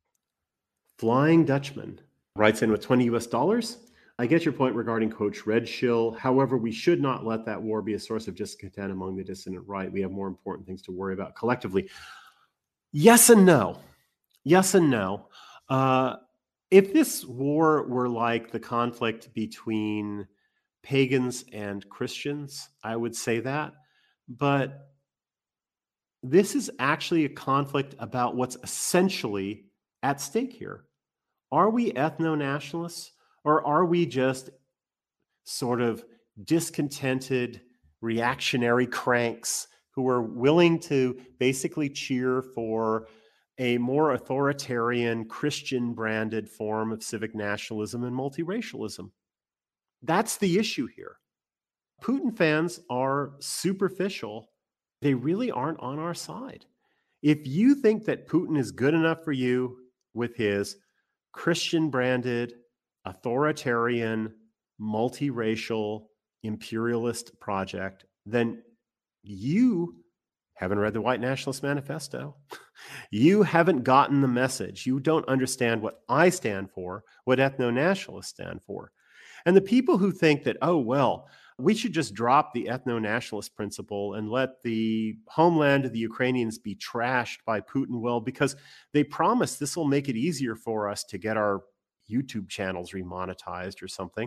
Flying Dutchman writes in with twenty U S dollars. I get your point regarding Coach Redshill. However, we should not let that war be a source of discontent among the dissident right. We have more important things to worry about collectively. Yes and no. Yes and no. Uh, if this war were like the conflict between pagans and Christians, I would say that. But this is actually a conflict about what's essentially at stake here. Are we ethno-nationalists? Or are we just sort of discontented, reactionary cranks who are willing to basically cheer for a more authoritarian, Christian-branded form of civic nationalism and multiracialism? That's the issue here. Putin fans are superficial. They really aren't on our side. If you think that Putin is good enough for you with his Christian-branded, authoritarian, multiracial, imperialist project, then you haven't read the White Nationalist Manifesto. You haven't gotten the message. You don't understand what I stand for, what ethno-nationalists stand for. And the people who think that, oh, well, we should just drop the ethno-nationalist principle and let the homeland of the Ukrainians be trashed by Putin, well, because they promise this will make it easier for us to get our YouTube channels remonetized or something.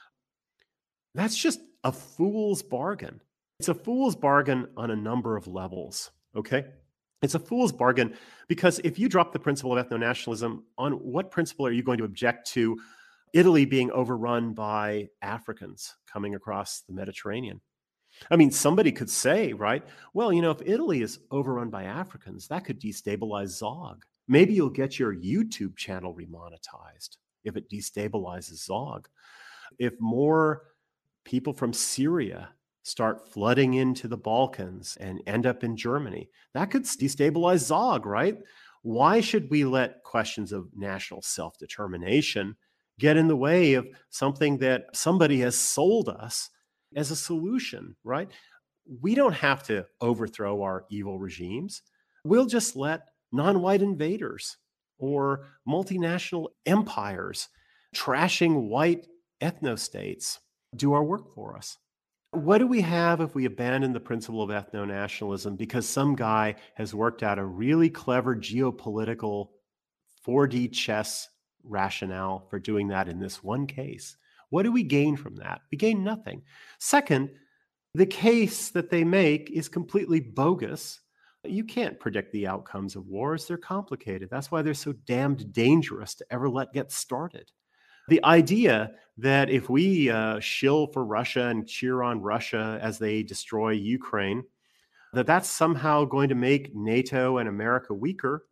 That's just a fool's bargain. It's a fool's bargain on a number of levels, okay? It's a fool's bargain because if you drop the principle of ethno-nationalism, on what principle are you going to object to Italy being overrun by Africans coming across the Mediterranean? I mean, somebody could say, right, well, you know, if Italy is overrun by Africans, that could destabilize Zog. Maybe you'll get your YouTube channel remonetized if it destabilizes Zog. If more people from Syria start flooding into the Balkans and end up in Germany, that could destabilize Zog, right? Why should we let questions of national self-determination get in the way of something that somebody has sold us as a solution, right? We don't have to overthrow our evil regimes. We'll just let non-white invaders or multinational empires trashing white ethnostates do our work for us. What do we have if we abandon the principle of ethno-nationalism because some guy has worked out a really clever geopolitical four D chess rationale for doing that in this one case? What do we gain from that? We gain nothing. Second, the case that they make is completely bogus. You can't predict the outcomes of wars. They're complicated. That's why they're so damned dangerous to ever let get started. The idea that if we uh, shill for Russia and cheer on Russia as they destroy Ukraine, that that's somehow going to make NATO and America weaker,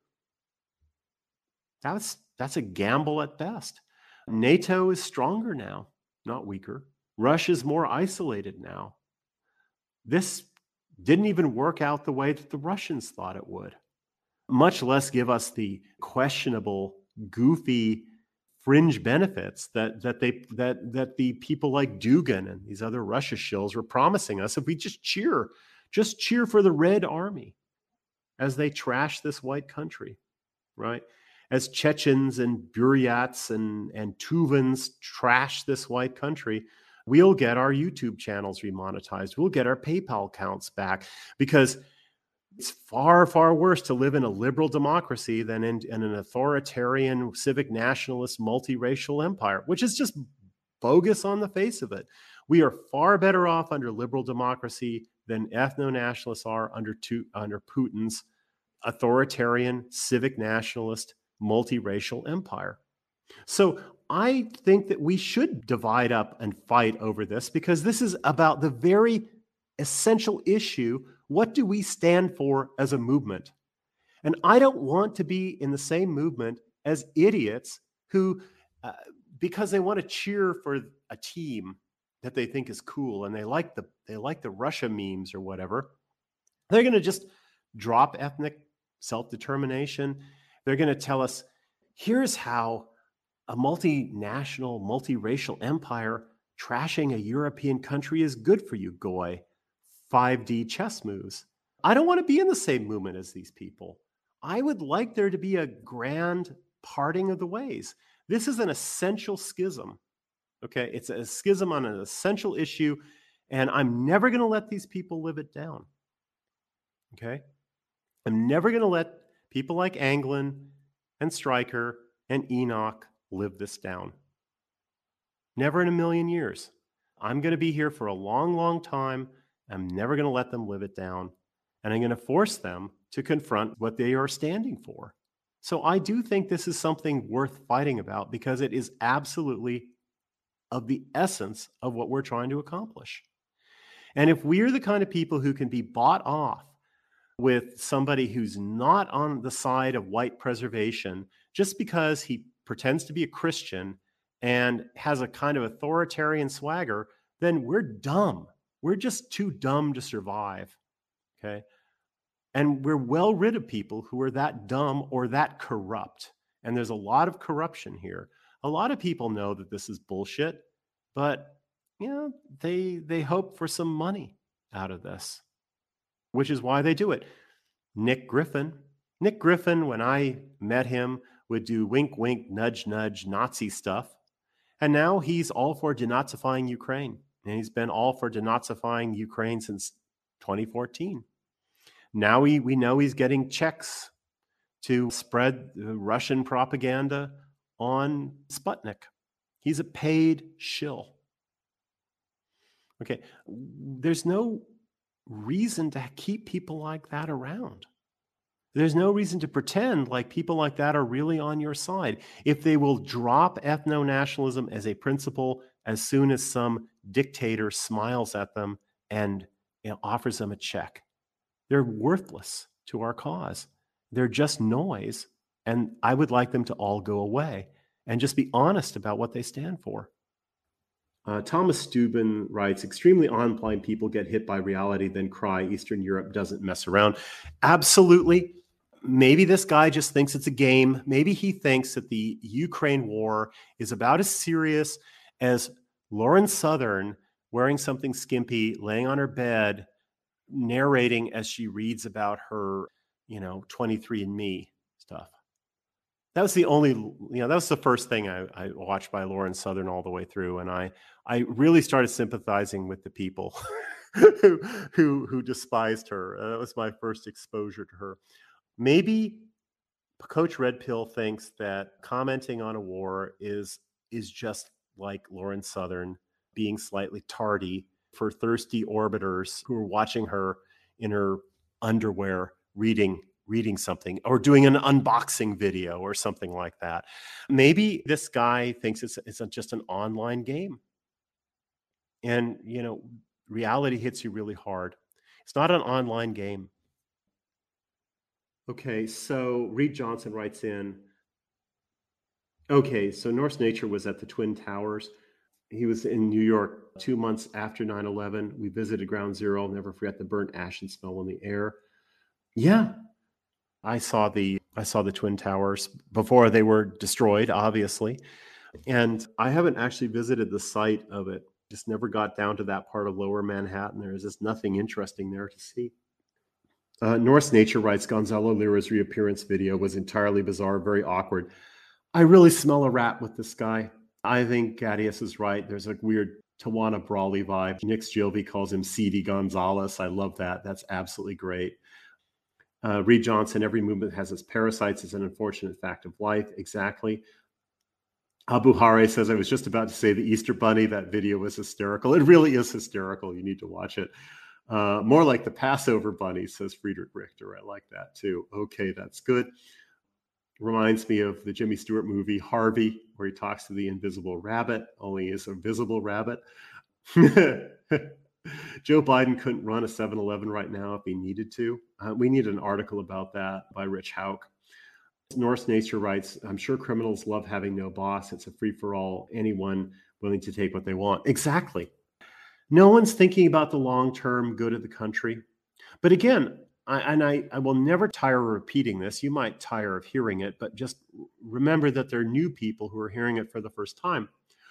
that's, that's a gamble at best. NATO is stronger now, not weaker. Russia's more isolated now. This didn't even work out the way that the Russians thought it would, much less give us the questionable, goofy fringe benefits that that they that that the people like Dugin and these other Russia shills were promising us if we just cheer, just cheer for the Red Army as they trash this white country, right? As Chechens and Buryats and, and Tuvans trash this white country, we'll get our YouTube channels remonetized. We'll get our PayPal accounts back because it's far, far worse to live in a liberal democracy than in, in an authoritarian, civic nationalist, multiracial empire, which is just bogus on the face of it. We are far better off under liberal democracy than ethno-nationalists are under, to, under Putin's authoritarian, civic nationalist, multiracial empire. So I think that we should divide up and fight over this because this is about the very essential issue. What do we stand for as a movement? And I don't want to be in the same movement as idiots who, uh, because they want to cheer for a team that they think is cool and they like the they like the Russia memes or whatever, they're going to just drop ethnic self-determination. They're going to tell us, here's how a multinational, multiracial empire trashing a European country is good for you, Goy. five D chess moves. I don't want to be in the same movement as these people. I would like there to be a grand parting of the ways. This is an essential schism. Okay, it's a schism on an essential issue, and I'm never going to let these people live it down. Okay, I'm never going to let people like Anglin and Stryker and Enoch live this down. Never in a million years. I'm going to be here for a long, long time. I'm never going to let them live it down. And I'm going to force them to confront what they are standing for. So I do think this is something worth fighting about because it is absolutely of the essence of what we're trying to accomplish. And if we're the kind of people who can be bought off with somebody who's not on the side of white preservation just because he pretends to be a Christian and has a kind of authoritarian swagger, then we're dumb. We're just too dumb to survive, okay? And we're well rid of people who are that dumb or that corrupt. And there's a lot of corruption here. A lot of people know that this is bullshit, but you know, they they hope for some money out of this, which is why they do it. Nick Griffin. Nick Griffin, when I met him, would do wink, wink, nudge, nudge, Nazi stuff. And now he's all for denazifying Ukraine. And he's been all for denazifying Ukraine since twenty fourteen. Now we, we know he's getting checks to spread Russian propaganda on Sputnik. He's a paid shill. Okay, there's no reason to keep people like that around. There's no reason to pretend like people like that are really on your side. If they will drop ethno-nationalism as a principle as soon as some dictator smiles at them and, you know, offers them a check, they're worthless to our cause. They're just noise, and I would like them to all go away and just be honest about what they stand for. Uh, Thomas Steuben writes, extremely unblind people get hit by reality, then cry. Eastern Europe doesn't mess around. Absolutely. Maybe this guy just thinks it's a game. Maybe he thinks that the Ukraine war is about as serious as Lauren Southern wearing something skimpy, laying on her bed, narrating as she reads about her, you know, twenty-three and me stuff. That was the only, you know, that was the first thing I, I watched by Lauren Southern all the way through. And I, I really started sympathizing with the people who, who, who despised her. Uh, that was my first exposure to her. Maybe Coach Red Pill thinks that commenting on a war is, is just like Lauren Southern being slightly tardy for thirsty orbiters who are watching her in her underwear reading reading something or doing an unboxing video or something like that. Maybe this guy thinks it's, it's just an online game. And, you know, reality hits you really hard. It's not an online game. Okay, so Reed Johnson writes in, okay, so Norse Nature was at the Twin Towers. He was in New York two months after nine eleven. We visited Ground Zero. I'll never forget the burnt ash and smell in the air. Yeah, I saw the I saw the Twin Towers before they were destroyed, obviously. And I haven't actually visited the site of it. Just never got down to that part of Lower Manhattan. There's just nothing interesting there to see. Uh, Norse Nature writes, Gonzalo Lira's reappearance video was entirely bizarre, very awkward. I really smell a rat with this guy. I think Gadius is right. There's a weird Tawana Brawley vibe. Nick Gilvey calls him C D Gonzalez. I love that. That's absolutely great. Uh, Reed Johnson, every movement has its parasites. It's an unfortunate fact of life. Exactly. Abu Hare says, I was just about to say the Easter Bunny. That video was hysterical. It really is hysterical. You need to watch it. Uh, more like the Passover Bunny, says Friedrich Richter. I like that too. Okay, that's good. Reminds me of the Jimmy Stewart movie Harvey, where he talks to the invisible rabbit, only is a visible rabbit. Joe Biden couldn't run a seven eleven right now if he needed to. Uh, we need an article about that by Rich Hauk. Norse Nature writes, I'm sure criminals love having no boss. It's a free-for-all, anyone willing to take what they want. Exactly. No one's thinking about the long-term good of the country. But again, I, and I, I will never tire of repeating this. You might tire of hearing it, but just remember that there are new people who are hearing it for the first time.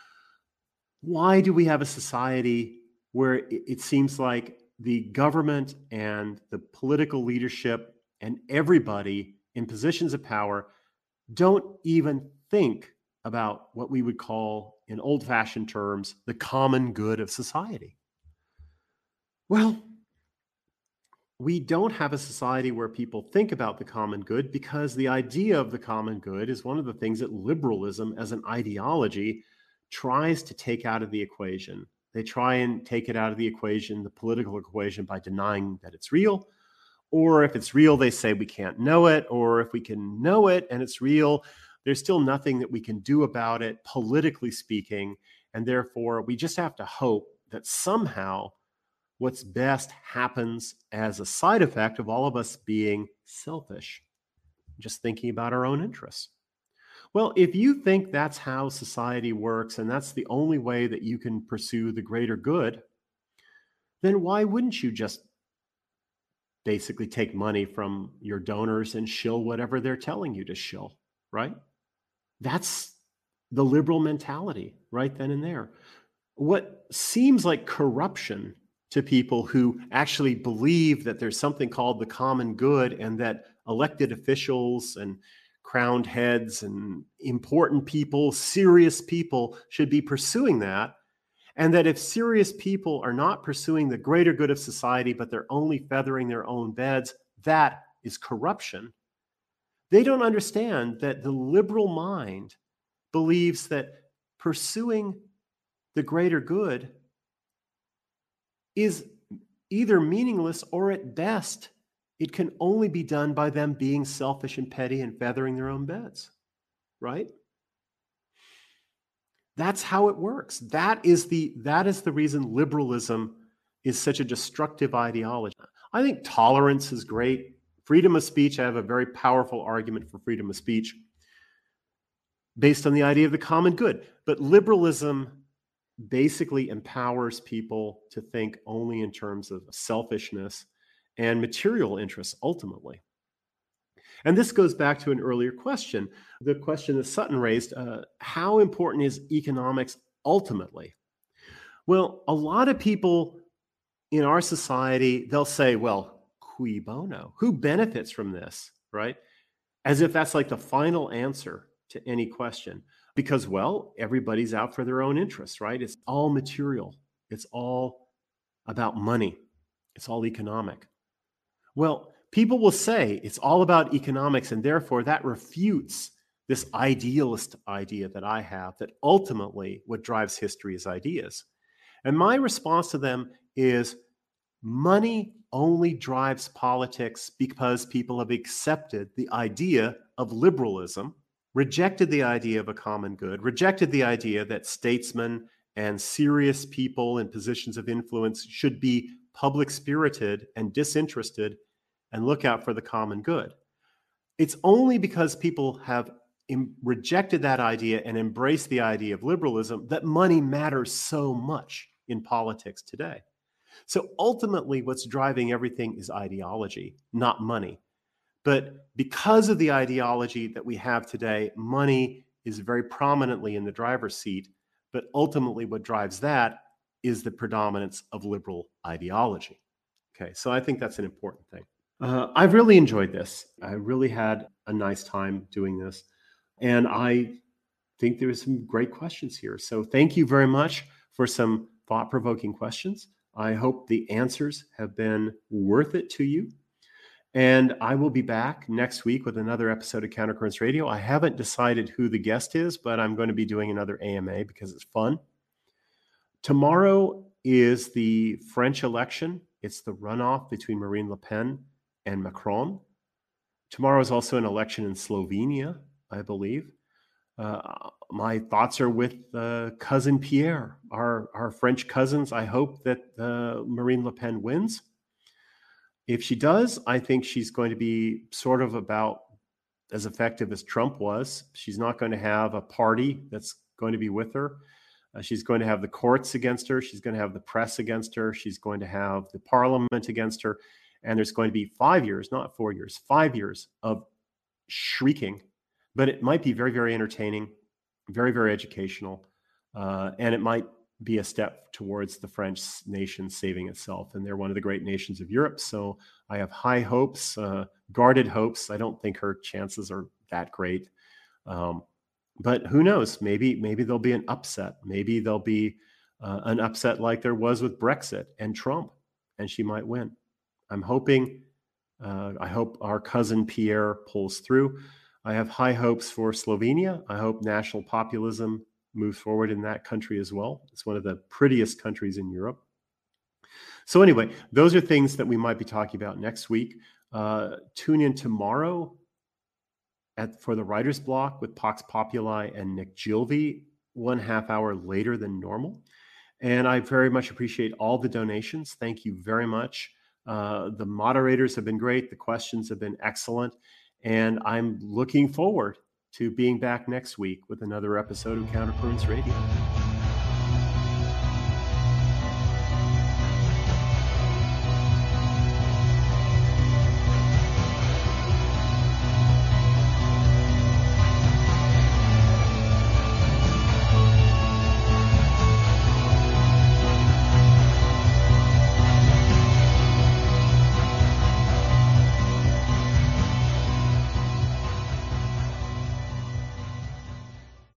Why do we have a society where it, it seems like the government and the political leadership and everybody in positions of power don't even think about what we would call, in old-fashioned terms, the common good of society? Well, we don't have a society where people think about the common good because the idea of the common good is one of the things that liberalism as an ideology tries to take out of the equation. They try and take it out of the equation, the political equation, by denying that it's real. Or if it's real, they say we can't know it. Or if we can know it and it's real, there's still nothing that we can do about it, politically speaking. And therefore, we just have to hope that somehow what's best happens as a side effect of all of us being selfish, just thinking about our own interests. Well, if you think that's how society works and that's the only way that you can pursue the greater good, then why wouldn't you just basically take money from your donors and shill whatever they're telling you to shill, right? That's the liberal mentality right then and there. What seems like corruption to people who actually believe that there's something called the common good and that elected officials and crowned heads and important people, serious people should be pursuing that. And that if serious people are not pursuing the greater good of society, but they're only feathering their own beds, that is corruption. They don't understand that the liberal mind believes that pursuing the greater good is either meaningless or at best, it can only be done by them being selfish and petty and feathering their own beds, right? That's how it works. That is the that is the reason liberalism is such a destructive ideology. I think tolerance is great. Freedom of speech, I have a very powerful argument for freedom of speech based on the idea of the common good. But liberalism basically empowers people to think only in terms of selfishness and material interests ultimately. And this goes back to an earlier question, the question that Sutton raised, uh, how important is economics ultimately? Well, a lot of people in our society, they'll say, well, cui bono? Who benefits from this, right? As if that's like the final answer to any question. Because, well, everybody's out for their own interests, right? It's all material. It's all about money. It's all economic. Well, people will say it's all about economics, and therefore that refutes this idealist idea that I have, that ultimately what drives history is ideas. And my response to them is money only drives politics because people have accepted the idea of liberalism, rejected the idea of a common good, rejected the idea that statesmen and serious people in positions of influence should be public-spirited and disinterested and look out for the common good. It's only because people have em- rejected that idea and embraced the idea of liberalism that money matters so much in politics today. So ultimately, what's driving everything is ideology, not money. But because of the ideology that we have today, money is very prominently in the driver's seat. But ultimately, what drives that is the predominance of liberal ideology. Okay, so I think that's an important thing. Uh, I've really enjoyed this. I really had a nice time doing this. And I think there's some great questions here. So thank you very much for some thought-provoking questions. I hope the answers have been worth it to you. And I will be back next week with another episode of Countercurrents Radio. I haven't decided who the guest is, but I'm going to be doing another A M A because it's fun. Tomorrow is the French election. It's the runoff between Marine Le Pen and Macron. Tomorrow is also an election in Slovenia, I believe. Uh, my thoughts are with uh, cousin Pierre, our, our French cousins. I hope that uh, Marine Le Pen wins. If she does, I think she's going to be sort of about as effective as Trump was. She's not going to have a party that's going to be with her. Uh, she's going to have the courts against her. She's going to have the press against her. She's going to have the parliament against her. And there's going to be five years, not four years, five years of shrieking. But it might be very, very entertaining, very, very educational. Uh, and it might be a step towards the French nation saving itself. And they're one of the great nations of Europe. So I have high hopes, uh, guarded hopes. I don't think her chances are that great. Um, but who knows? Maybe, maybe there'll be an upset. Maybe there'll be uh, an upset like there was with Brexit and Trump, and she might win. I'm hoping, uh, I hope our cousin Pierre pulls through. I have high hopes for Slovenia. I hope national populism moves forward in that country as well. It's one of the prettiest countries in Europe. So anyway, those are things that we might be talking about next week. Uh, tune in tomorrow at, for the Writer's Block with Pax Populi and Nick Gilvey, one half hour later than normal. And I very much appreciate all the donations. Thank you very much. Uh, the moderators have been great. The questions have been excellent. And I'm looking forward to being back next week with another episode of Countercurrents Radio.